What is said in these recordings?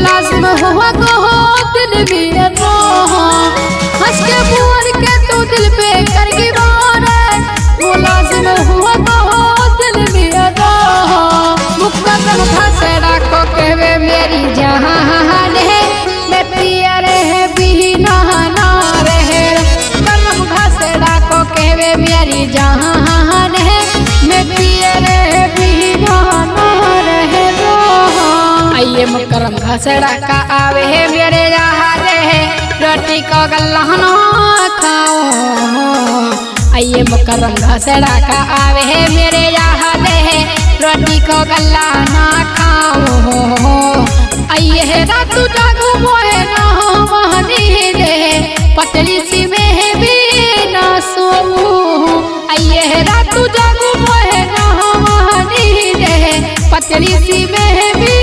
लाजिम हुआ को दिल में रोह हंस के बोल के तू दिल पे करगी वार वो लाजिम हुआ को दिल में रोह मुकद्दम घसेड़ा को कहवे मेरी जान है मैं पिया रहे भी ना रहे करम घसेड़ा को कहवे मेरी जान है मैं पिया रहे भी ना रहे आइए मुकरम घसेड़ा का आवे है मेरे जहारे है रोटी को गल्ला ना खाओ आइए मुकरम घसेड़ा का आवे है मेरे जहारे है रोटी को गल्ला ना खाओ आइए है रात जागू मोहे ना महनी दे पतली सी में भी ना सोऊं आइए है रात जागू मोहे ना महनी दे पतली सी में भी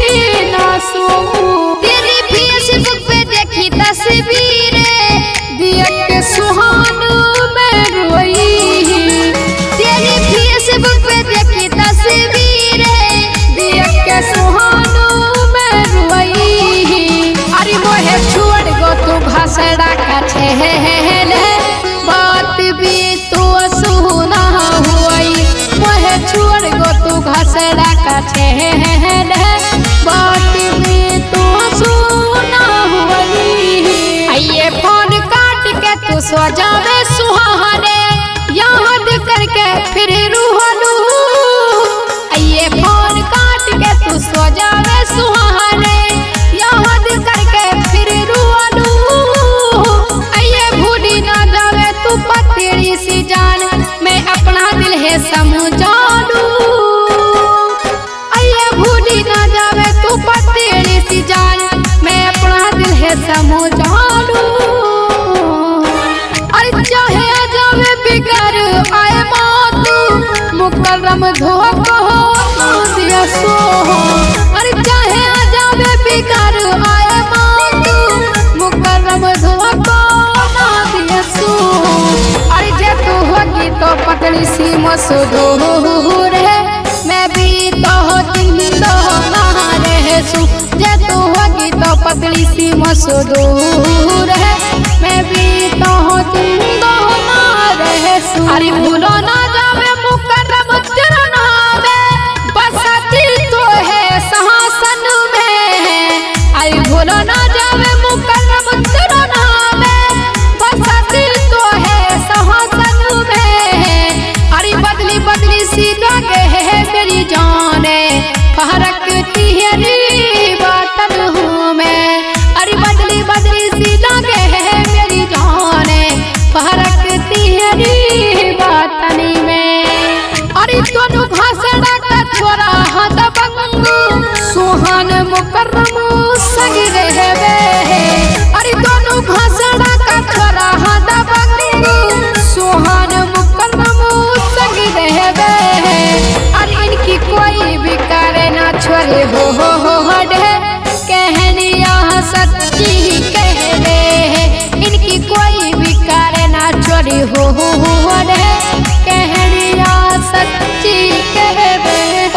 तेरी फेसबुक पे देखी तस्वीरें दिया के सुहानू में रोई तेरी फेसबुक पे देखी तस्वीरें दिया के सुहानू में रोई अरे मोहे छोड़ गो तू घसेड़ा का छेले बात भी तू सुना हुई मोहे छोड़ गो तू घसेड़ा का छेले बात में तू सुना हुई आइए फोन काट के तू सो जावे सुहाने याद करके फिर रूहलू आइए फोन काट के तू सो जावे सुहाने याद करके फिर रूहलू आइए भूली ना जावे तू पतली सी जान मैं अपना दिल है समझा लूं भूली ना जावे तू पतली सी जान मैं अपना दिल है समझा लूं अरे चाहे आ जावे बिगर आए मातू मुकर्रम धोखा हो दिया सो अरे चाहे आ जावे बिगर आए मातू मुकर्रम धोखा ना दिया सो अरे जे तू होगी तो पतली सी मसूदूर है मैं भी तो दिन तो ना रहे सू जे तू होगी तो पतली सी मसूदूर है मैं भी तो दिन तो ना रहे सू अरे भूलो ना जावे मुकर्रम तेरा नाम बसती तो है सिंहासन में अरे भूलो ना जावे मुकर्रम तेरा नाम बसती तो है सिंहासन में अरे बदली बदली सी लगे है मेरी जाने फहरकती है नी बातन हूँ मैं अरे बदली बदली सी लगे है मेरी जाने फहरकती है नी बातन में अरे दोनों घसेड़ा का छोरा हाथ बंगू सुहान मुकर्रम सगी रहवे अरे दोनों घसेड़ा का छोरा हाथ बंगू सुहान मुकर्रम सगी रहवे अरे इनकी कोई भी करे ना छोरे हो डे कहनिया सच्ची कह दे इनकी कोई भी करे ना छोरी हो डे कहनिया सच्ची कह दे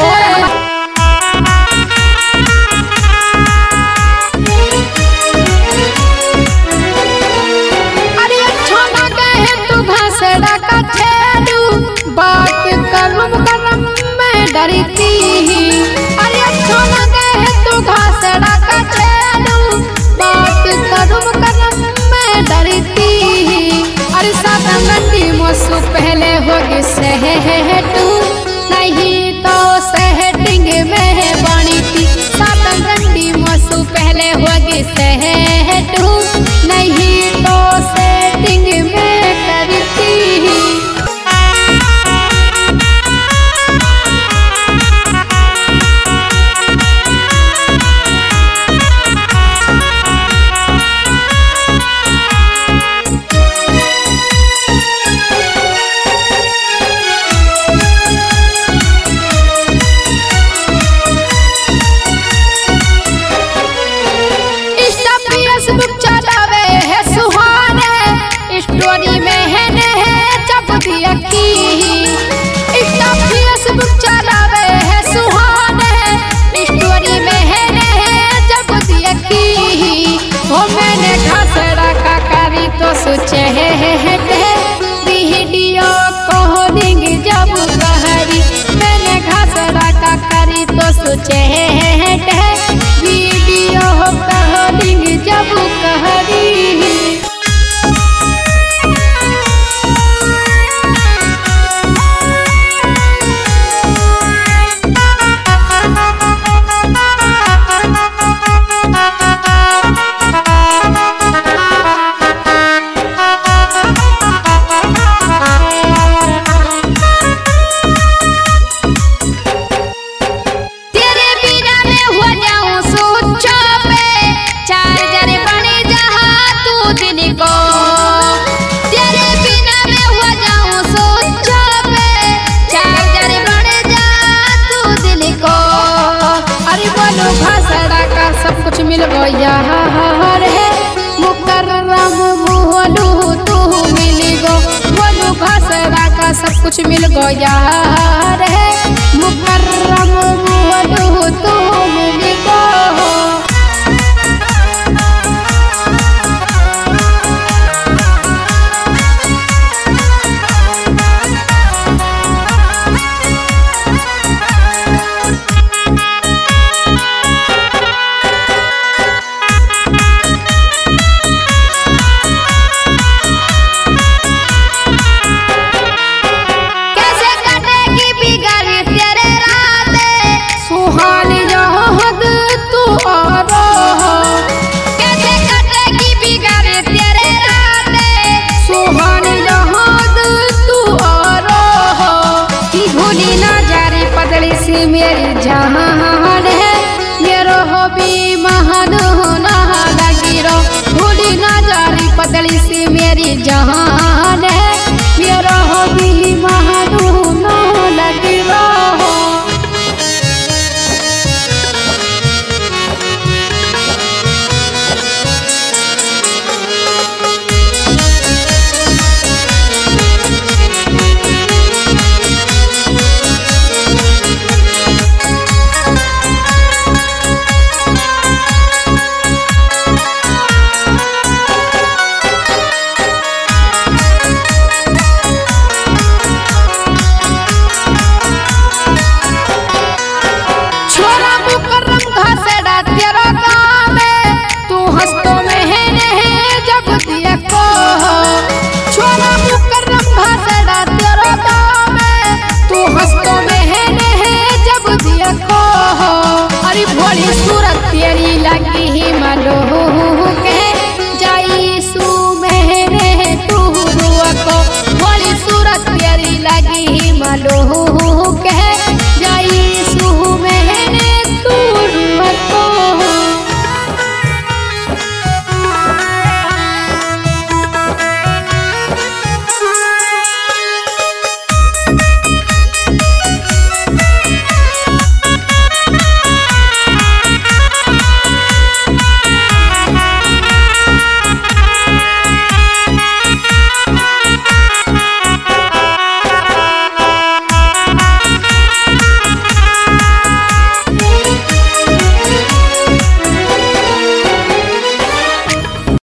अरे अच्छा ना कहे तू घसेड़ा का छेड़ू बात करूं करम मैं डरती अरे अच्छा लगे है तू घसेड़ा का छेड़ू बात करूं करम मैं डरती अरे सातंगंडी मसू पहले होगी सहटू नहीं तो सहटिंग में बनी थी सातंगंडी मसू पहले होगी सहटू नहीं तो सेटिंग में करती चैट है, वीडियो कॉलिंग जब कहरी। सब कुछ मिल गया है, मुकर्रम बोलू तू मिल गो, बोलू घसड़ा का सब कुछ मिल गया है, मुकर्रम बोलू तू मिल गो। मेरी जहान है मेरो हबी महान होना लगी रो, भूली ना जारी पतली सी मेरी जहान।